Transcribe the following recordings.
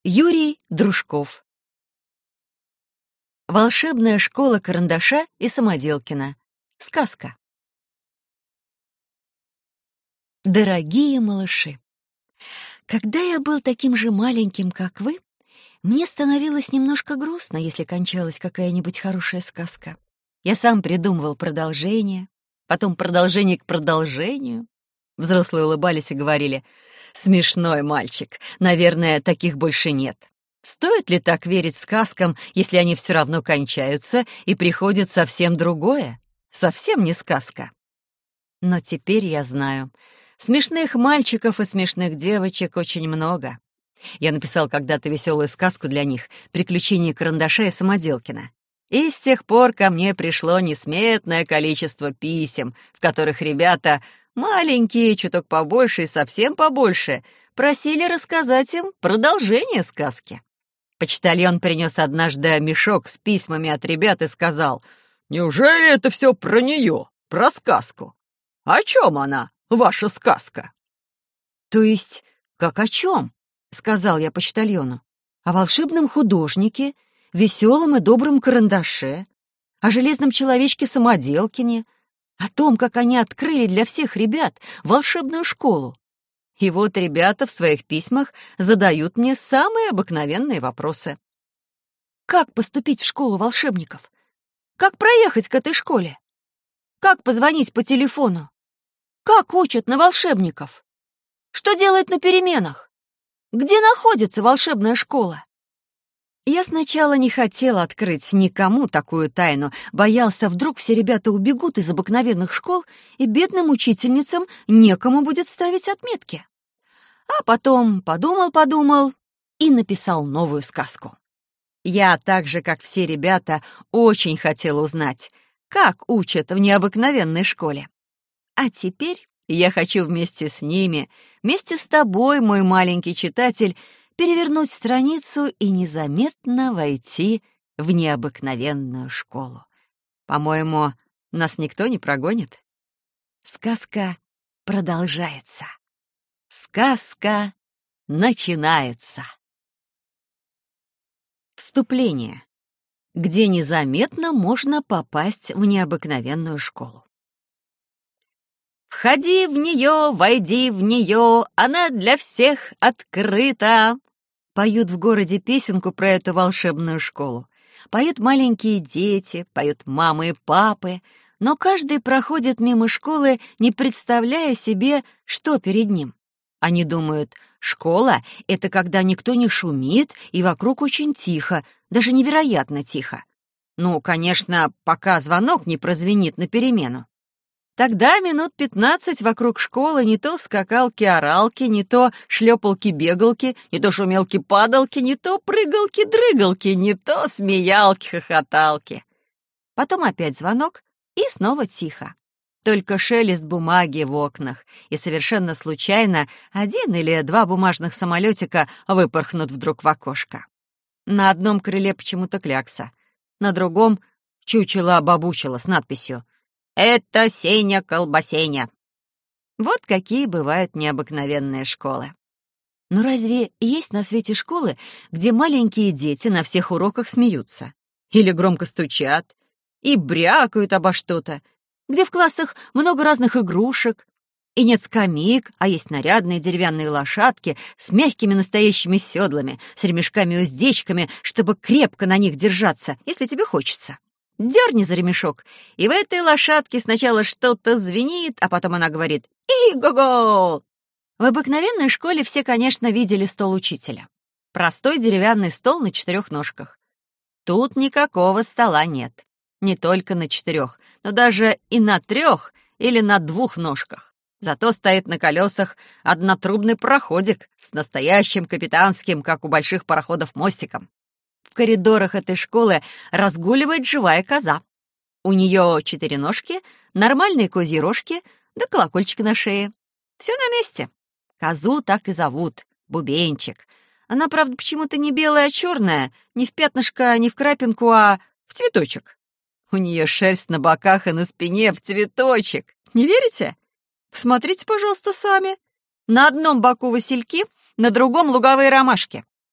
Юрий Дружков. Волшебная школа карандаша и самоделкина. Сказка. Дорогие малыши, когда я был таким же маленьким, как вы, мне становилось немножко грустно, если кончалась какая-нибудь хорошая сказка. Я сам придумывал продолжение, потом продолжение к продолжению. Взрослые улыбались и говорили: «Смешной мальчик, наверное, таких больше нет». Стоит ли так верить сказкам, если они все равно кончаются и приходит совсем другое? Совсем не сказка. Но теперь я знаю, смешных мальчиков и смешных девочек очень много. Я написал когда-то веселую сказку для них «Приключения карандаша и самоделкина». И с тех пор ко мне пришло несметное количество писем, в которых ребята, маленькие, чуток побольше и совсем побольше, просили рассказать им продолжение сказки. Почтальон принес однажды мешок с письмами от ребят и сказал: «Неужели это все про нее, про сказку? О чем она, ваша сказка?» «То есть, как о чем?» — сказал я почтальону. «О волшебном художнике, веселом и добром карандаше, о железном человечке-самоделкине, о том, как они открыли для всех ребят волшебную школу. И вот ребята в своих письмах задают мне самые обыкновенные вопросы. Как поступить в школу волшебников? Как проехать к этой школе? Как позвонить по телефону? Как учат на волшебников? Что делают на переменах? Где находится волшебная школа?» Я сначала не хотел открыть никому такую тайну, боялся, вдруг все ребята убегут из обыкновенных школ, и бедным учительницам некому будет ставить отметки. А потом подумал и написал новую сказку. Я, так же, как все ребята, очень хотел узнать, как учат в необыкновенной школе. А теперь я хочу вместе с ними, вместе с тобой, мой маленький читатель, перевернуть страницу и незаметно войти в необыкновенную школу. По-моему, нас никто не прогонит. Сказка продолжается. Сказка начинается. Вступление. Где незаметно можно попасть в необыкновенную школу. «Входи в нее, войди в нее, она для всех открыта». Поют в городе песенку про эту волшебную школу. Поют маленькие дети, поют мамы и папы, но каждый проходит мимо школы, не представляя себе, что перед ним. Они думают, школа — это когда никто не шумит и вокруг очень тихо, даже невероятно тихо. Ну, конечно, пока звонок не прозвенит на перемену. Тогда минут 15 вокруг школы не то скакалки-оралки, не то шлепалки-бегалки, не то шумелки-падалки, не то прыгалки-дрыгалки, не то смеялки-хохоталки. Потом опять звонок, и снова тихо. Только шелест бумаги в окнах, и совершенно случайно 1 или 2 бумажных самолетика выпорхнут вдруг в окошко. На одном крыле почему-то клякса, на другом — чучело-бабучело с надписью «Это Сеня-колбасеня». Вот какие бывают необыкновенные школы. Но разве есть на свете школы, где маленькие дети на всех уроках смеются? Или громко стучат и брякают обо что-то? Где в классах много разных игрушек, и нет скамеек, а есть нарядные деревянные лошадки с мягкими настоящими седлами, с ремешками и уздечками, чтобы крепко на них держаться, если тебе хочется. Дерни за ремешок, и в этой лошадке сначала что-то звенит, а потом она говорит «И-го-го!». В обыкновенной школе все, конечно, видели стол учителя. Простой деревянный стол на 4 ножках. Тут никакого стола нет. Не только на 4, но даже и на 3 или на 2 ножках. Зато стоит на колесах однотрубный пароходик с настоящим капитанским, как у больших пароходов, мостиком. В коридорах этой школы разгуливает живая коза. У нее 4 ножки, нормальные козьи рожки, да колокольчик на шее. Все на месте. Козу так и зовут — Бубенчик. Она, правда, почему-то не белая, а черная, не в пятнышко, не в крапинку, а в цветочек. У нее шерсть на боках и на спине в цветочек. Не верите? Посмотрите, пожалуйста, сами. На одном боку васильки, на другом луговые ромашки.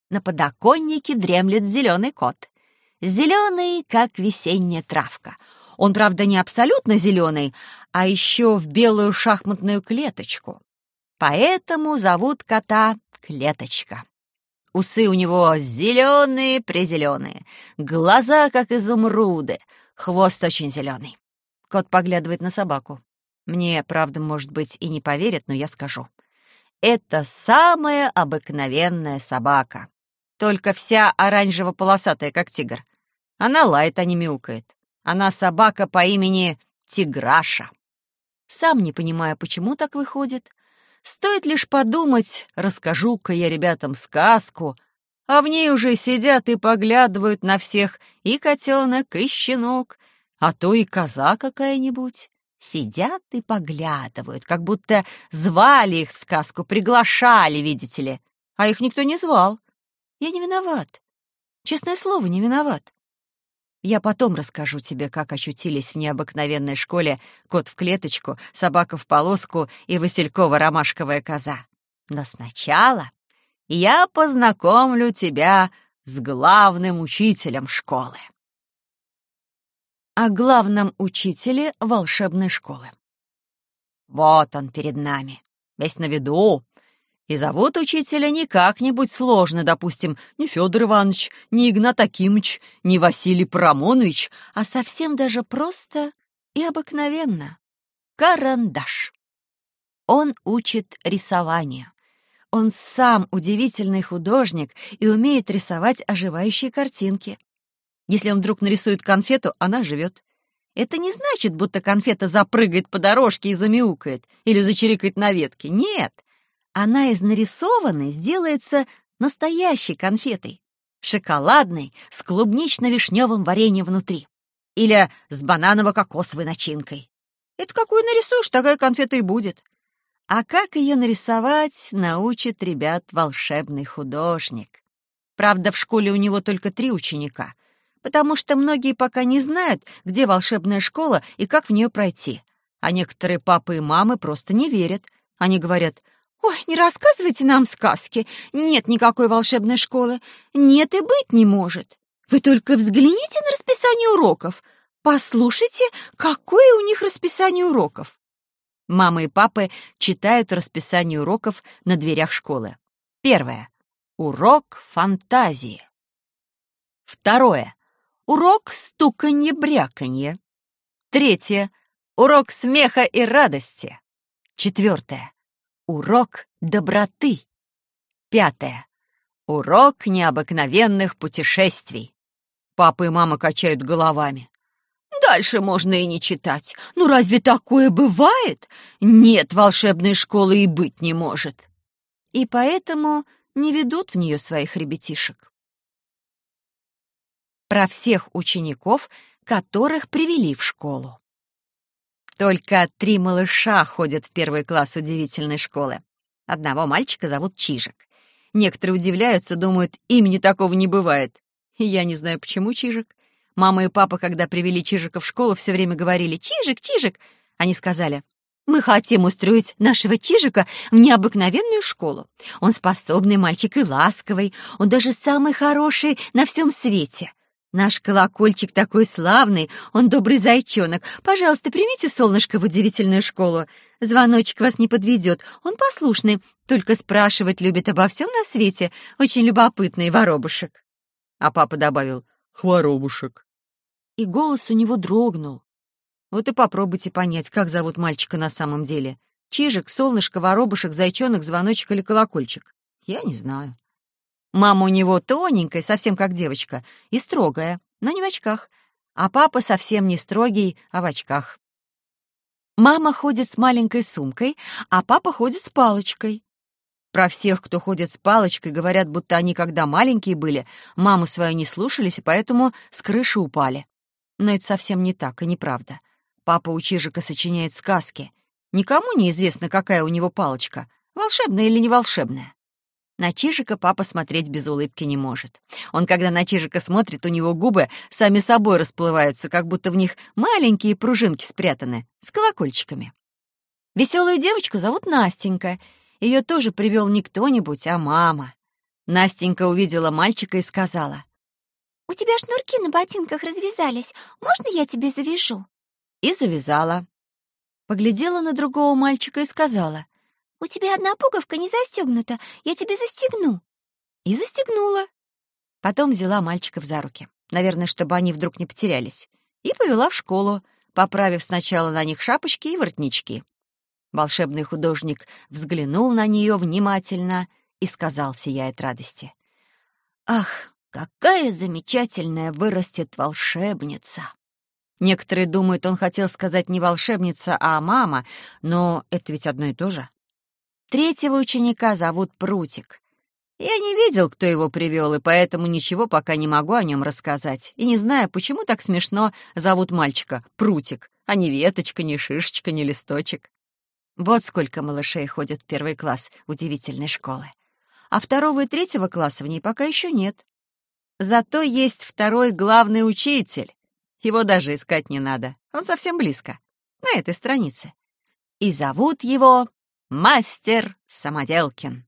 На подоконнике дремлет зеленый кот. Зеленый, как весенняя травка. Он, правда, не абсолютно зеленый, а еще в белую шахматную клеточку. Поэтому зовут кота Клеточка. Усы у него зеленые-презеленые, глаза, как изумруды, хвост очень зеленый. Кот поглядывает на собаку. Мне, правда, может быть, и не поверят, но я скажу. Это самая обыкновенная собака. Только вся оранжево-полосатая, как тигр. Она лает, а не мяукает. Она собака по имени Тиграша. Сам не понимаю, почему так выходит. Стоит лишь подумать, расскажу-ка я ребятам сказку, а в ней уже сидят и поглядывают на всех и котенок, и щенок, а то и коза какая-нибудь. Сидят и поглядывают, как будто звали их в сказку, приглашали, видите ли, а их никто не звал. Я не виноват. Честное слово, не виноват. Я потом расскажу тебе, как очутились в необыкновенной школе кот в клеточку, собака в полоску и василькова-ромашковая коза. Но сначала я познакомлю тебя с главным учителем школы. О главном учителе волшебной школы. Вот он перед нами, весь на виду. И зовут учителя не как-нибудь сложно, допустим, не Федор Иванович, не Игнат Акимыч, не Василий Парамонович, а совсем даже просто и обыкновенно. Карандаш. Он учит рисованию. Он сам удивительный художник и умеет рисовать оживающие картинки. Если он вдруг нарисует конфету, она живет. Это не значит, будто конфета запрыгает по дорожке и замяукает или зачирикает на ветке. Нет. Она из нарисованной сделается настоящей конфетой. Шоколадной, с клубнично-вишневым вареньем внутри. Или с бананово-кокосовой начинкой. Это какую нарисуешь, такая конфета и будет. А как ее нарисовать, научит ребят волшебный художник. Правда, в школе у него только 3 ученика, потому что многие пока не знают, где волшебная школа и как в нее пройти. А некоторые папы и мамы просто не верят. Они говорят: «Ой, не рассказывайте нам сказки. Нет никакой волшебной школы. Нет и быть не может. Вы только взгляните на расписание уроков. Послушайте, какое у них расписание уроков». Мамы и папы читают расписание уроков на дверях школы. 1. Урок фантазии. 2. Урок стуканье-бряканье. 3. Урок смеха и радости. 4. Урок доброты. 5. Урок необыкновенных путешествий. Папа и мама качают головами. Дальше можно и не читать. Ну разве такое бывает? Нет, волшебной школы и быть не может. И поэтому не ведут в нее своих ребятишек. Про всех учеников, которых привели в школу. Только 3 малыша ходят в 1 класс удивительной школы. Одного мальчика зовут Чижик. Некоторые удивляются, думают, имени такого не бывает. И я не знаю, почему Чижик. Мама и папа, когда привели Чижика в школу, все время говорили: «Чижик, Чижик!» Они сказали: «Мы хотим устроить нашего Чижика в необыкновенную школу. Он способный мальчик и ласковый, он даже самый хороший на всем свете. Наш колокольчик такой славный, он добрый зайчонок. Пожалуйста, примите солнышко в удивительную школу. Звоночек вас не подведет, он послушный, только спрашивать любит обо всем на свете. Очень любопытный воробушек». А папа добавил: «Хворобушек». И голос у него дрогнул. Вот и попробуйте понять, как зовут мальчика на самом деле. Чижик, солнышко, воробушек, зайчонок, звоночек или колокольчик? Я не знаю. Мама у него тоненькая, совсем как девочка, и строгая, но не в очках. А папа совсем не строгий, а в очках. Мама ходит с маленькой сумкой, а папа ходит с палочкой. Про всех, кто ходит с палочкой, говорят, будто они, когда маленькие были, маму свою не слушались и поэтому с крыши упали. Но это совсем не так и неправда. Папа у Чижика сочиняет сказки. Никому не известно, какая у него палочка, волшебная или не волшебная. На Чижика папа смотреть без улыбки не может. Он, когда на Чижика смотрит, у него губы сами собой расплываются, как будто в них маленькие пружинки спрятаны, с колокольчиками. Веселую девочку зовут Настенька. Ее тоже привел не кто-нибудь, а мама. Настенька увидела мальчика и сказала: «У тебя шнурки на ботинках развязались. Можно я тебе завяжу?» и завязала. Поглядела на другого мальчика и сказала: «У тебя одна пуговка не застегнута. Я тебе застегну». и застегнула. Потом взяла мальчиков за руки, наверное, чтобы они вдруг не потерялись, и повела в школу, поправив сначала на них шапочки и воротнички. Волшебный художник взглянул на нее внимательно и сказал, сияя от радости: «Ах, какая замечательная вырастет волшебница!» Некоторые думают, он хотел сказать не волшебница, а мама, но это ведь одно и то же. Третьего ученика зовут Прутик. Я не видел, кто его привел, и поэтому ничего пока не могу о нем рассказать. И не знаю, почему так смешно зовут мальчика Прутик, а не веточка, не шишечка, не листочек. Вот сколько малышей ходят в 1 класс удивительной школы. А 2 и 3 класса в ней пока еще нет. Зато есть 2-й главный учитель. Его даже искать не надо. Он совсем близко, на этой странице. И зовут его Мастер Самоделкин.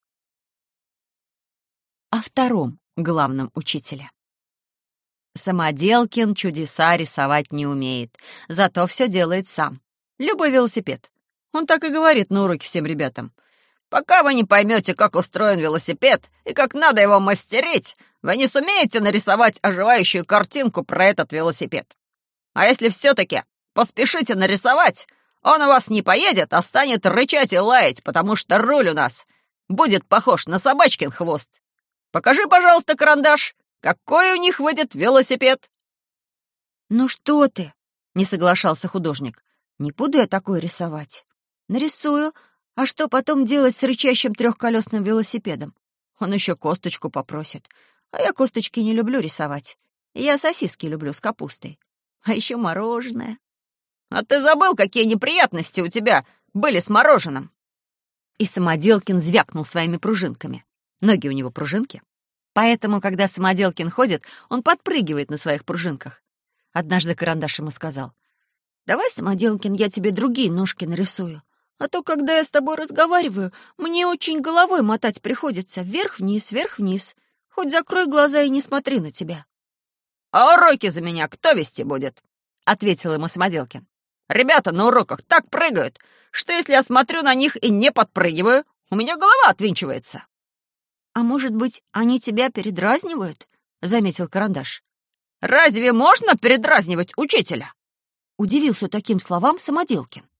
О 2-м главном учителе. Самоделкин чудеса рисовать не умеет, зато все делает сам. Любой велосипед. Он так и говорит на уроке всем ребятам: «Пока вы не поймете, как устроен велосипед и как надо его мастерить, вы не сумеете нарисовать оживающую картинку про этот велосипед. А если все-таки поспешите нарисовать, он у вас не поедет, а станет рычать и лаять, потому что руль у нас будет похож на собачкин хвост. Покажи, пожалуйста, карандаш, какой у них выйдет велосипед». «Ну что ты?» — не соглашался художник. «Не буду я такое рисовать. Нарисую, а что потом делать с рычащим 3-колесным велосипедом? Он еще косточку попросит. А я косточки не люблю рисовать. Я сосиски люблю с капустой. А еще мороженое». «А ты забыл, какие неприятности у тебя были с мороженым?» И Самоделкин звякнул своими пружинками. Ноги у него пружинки. Поэтому, когда Самоделкин ходит, он подпрыгивает на своих пружинках. Однажды карандаш ему сказал: «Давай, Самоделкин, я тебе другие ножки нарисую. А то, когда я с тобой разговариваю, мне очень головой мотать приходится. Вверх-вниз, вверх-вниз. Хоть закрой глаза и не смотри на тебя». «А уроки за меня кто вести будет?» — ответил ему Самоделкин. «Ребята на уроках так прыгают, что если я смотрю на них и не подпрыгиваю, у меня голова отвинчивается». «А может быть, они тебя передразнивают?» — заметил карандаш. «Разве можно передразнивать учителя?» — удивился таким словам Самоделкин.